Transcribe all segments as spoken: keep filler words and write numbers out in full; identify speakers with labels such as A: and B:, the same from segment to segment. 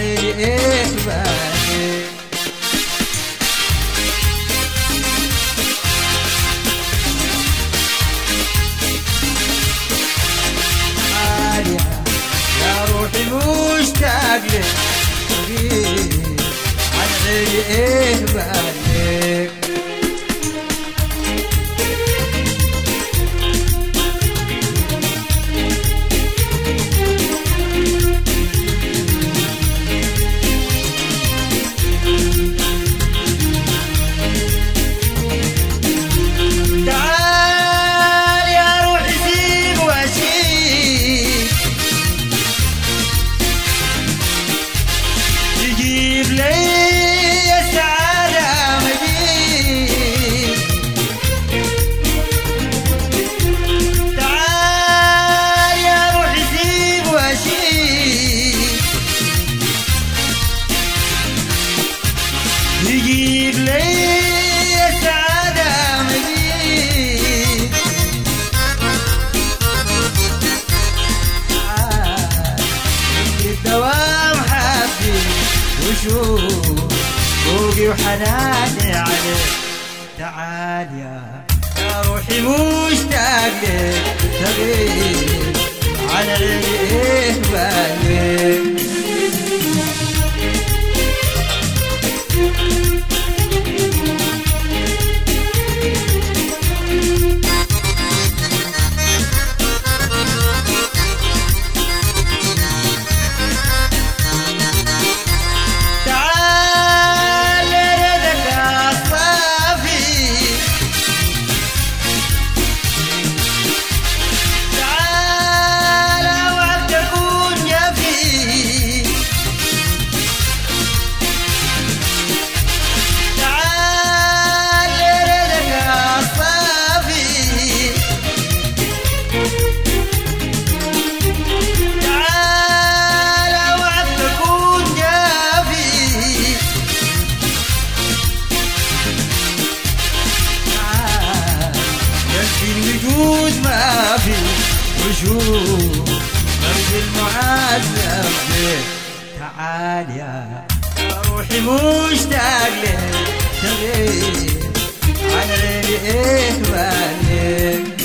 A: عيني ايه بالي. عالية يا روحي مشتاق لك حبيبي عن عيني ايه بالي. جيب لي السعادة مجيب، تعال يا روحي سيب واشيب، يجيب لي السعادة مجيب، تعال الدوام حبي وشوف فوقي وحناني عليك. تعال يا يا روحي مشتاق لك تغيب عن عيني ايه بالك. الوجود ما في وشوف قلب المعذب لك. تعال يا روحي مشتاق لك تغيب عن عيني ايه بالك.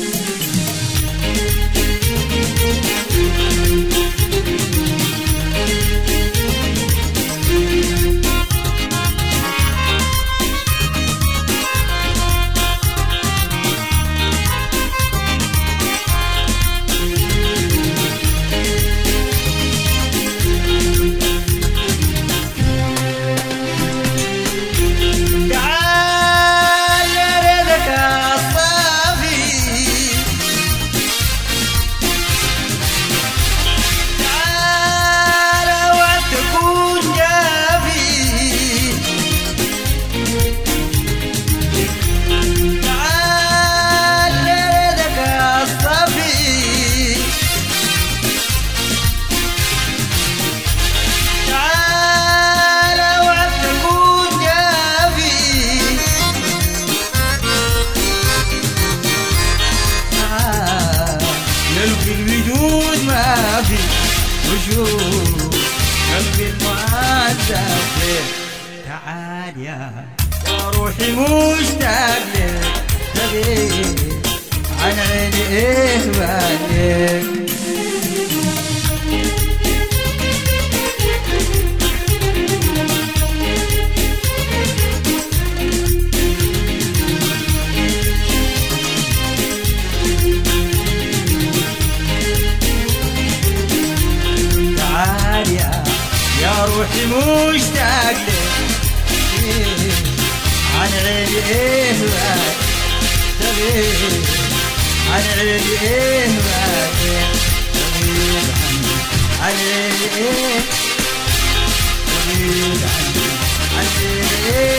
A: الوجود ما في وشوف قلبي المعذب لك. تعال يا يا روحي مشتاق لك تغيب عن عيني ايه بالك. يا روحي مشتاق لك عن عيني ايه بالك تغيب عن عيني ايه بالك تغيب عن عيني ايه تغيب عن عيني ايه